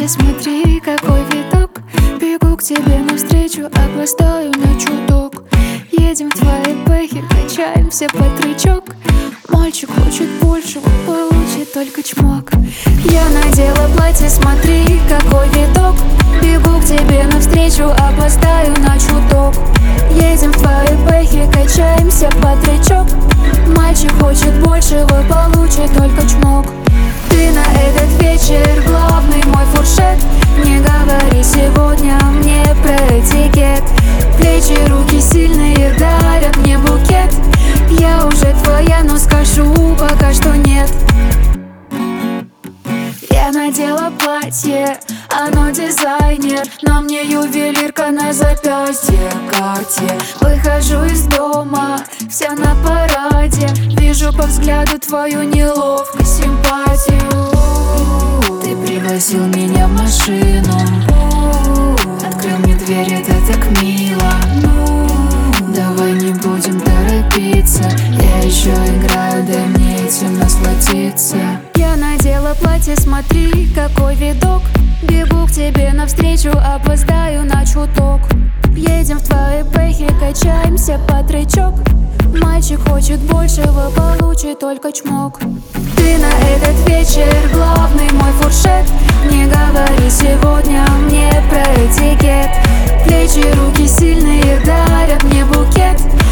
платье, смотри, какой видок. Бегу к тебе навстречу, опоздаю на чуток. Едем в твоей бэхе, качаемся под рычаг. Мальчик хочет большего, получит только чмок. Я надела платье, смотри, какой видок. Бегу к тебе навстречу, опоздаю на чуток. Едем в твоей бэхе, качаемся под рычаг. Мальчик хочет большего, получит только чмок. Ты на этот вечер главный мой фуршет. Не говори сегодня мне про этикет. Плечи, руки сильные дарят мне букет. Я уже твоя, но скажу пока что нет. Я надела платье, оно дизайнер, на мне ювелирка на запястье, Cartier. Выхожу из дома, вся на параде. Вижу по взгляду твою неловкость, симпатию. Ты пригласил меня в машину, открыл мне дверь, это так мило. Давай не будем торопиться, я еще играю, дай мне этим насладиться. Я надела платье, смотри, какой видок. Бегу к тебе навстречу, опоздаю на чуток. Едем в твоей бэхе, качаемся под рычаг. Мальчик хочет большего, получит только чмок. Ты на этот вечер главный мой фуршет. Не говори сегодня мне про этикет. Плечи, руки сильные дарят мне букет.